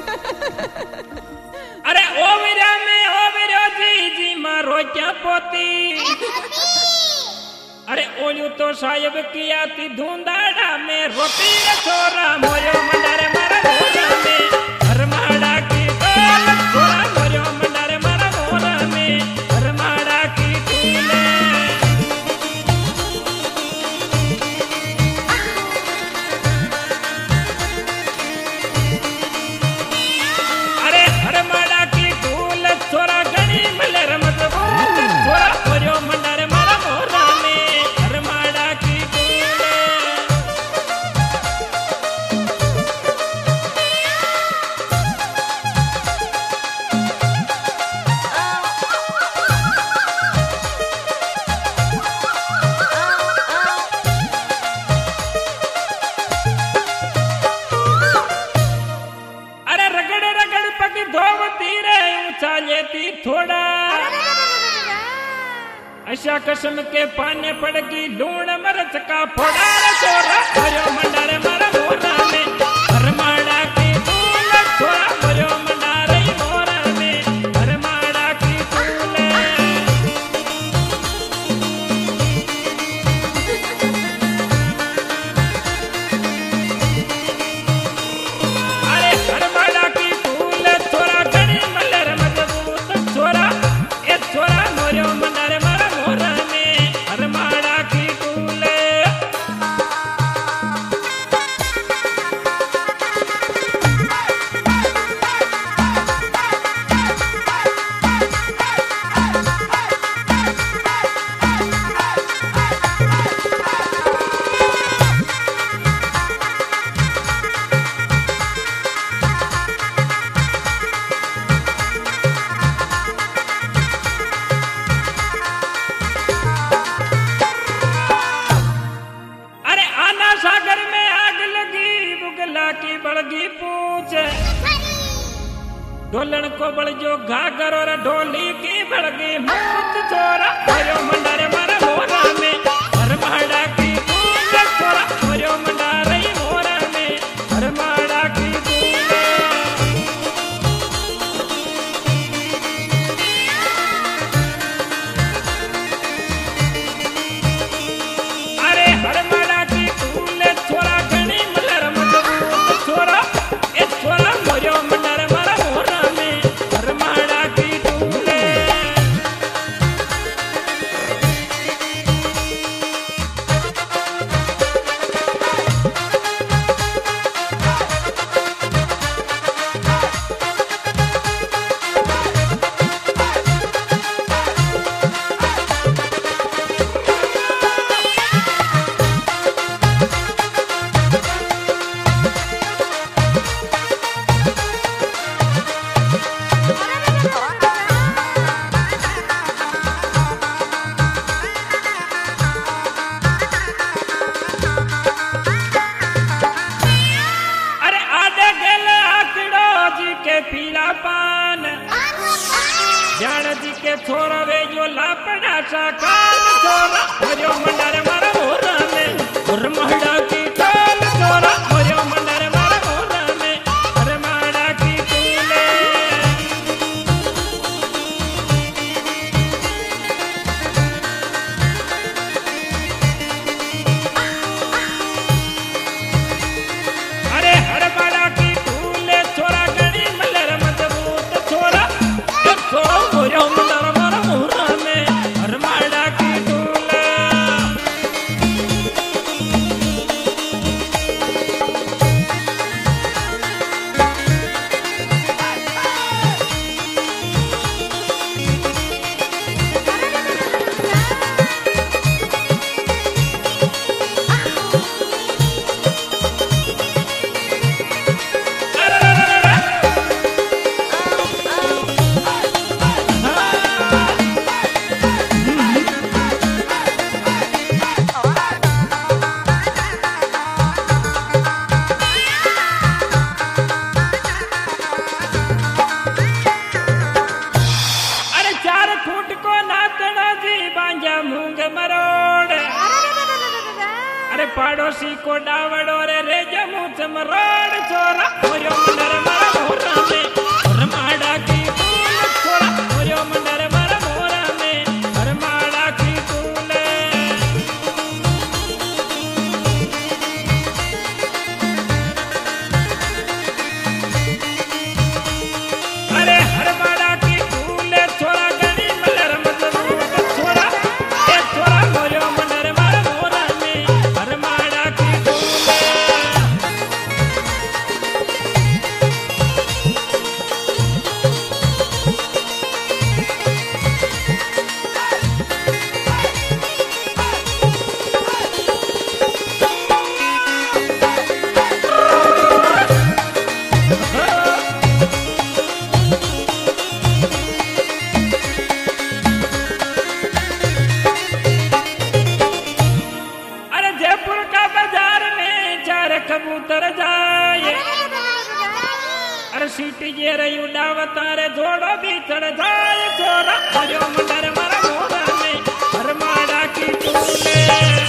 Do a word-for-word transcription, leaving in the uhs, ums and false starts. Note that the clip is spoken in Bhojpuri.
अरे ओ वीरा में ओ वीरो जी जी मारो क्या पोती अरे ओलू तो साहिब किया ती धुंधाड़ा में रोटी रे छोरा मोयो मंडारे मारा मोरा में हरमाड़ा की गोल छोरा मोयो मंडारे मारा मोरा में हरमाड़ा की तूने अरे हरमाड़ा की तूल छोरा गणी मलर मजबूत छोरा मोयो मंडारे मारा मोरा में हरमाड़ा की तूने अरे रगड़ रगड़ पकी धोवती रे ऊंचा लेती थोड़ा ऐसा कसम के पाने पड़गी लूण मरच का फोड़ा रे छोरा मरो मंडारे मारा मोरा में हरमाड़ा की तूल छोरा मरो मंडारे मोरा में हरमाड़ा की तूल अरे हरमाड़ा की तूल छोरा गणी मलर मजबूत छोरा ए छोरा मोरो मंडारे मारा मोरा में हरमाड़ा की तूल अरे आना सागर में आग लगी बुगला की बड़गी पूछ ढोलन को बड़ जो घाघर और ढोली की बड़गी मूछ छोरा मरो मंडारे मारा मोरा में हरमाड़ा की तूल छोरा मरो मंडारे मोरा में हरमाड़ा की तूल अरे हरमाड़ा की तूल छोरा गणी मलर मजबूत छोरा ए छोरा मोयो मंडारे मारा मोरा में हरमाड़ा की तूल अरे आडे गेले आकड़ो जी के पीला पान जान जी के छोरा वे जो लापड़ा सा कान छोरा मरो मंडारे मारा मोरा में हरमाड़ा की तूल छोरा मरो मंडारे मारा मोरा में हरमाड़ा की तूल अरे हरमाड़ा की तूल छोरा गणी मलर मजबूत छोरा ए छोरा मोरो मंडारे मारा मोरा में हरमाड़ा की तूल अरे पड़ोसी को डावड़ो रे रे जमू चमरोड़ छोरा मोयो मंडर मारा मोरा जाए अरे सीटी जे रही उड़ावता रे जोड़ो भी चढ़ जाए छोरा जो मंडर मारा मोहन में हर माड़ा की टूले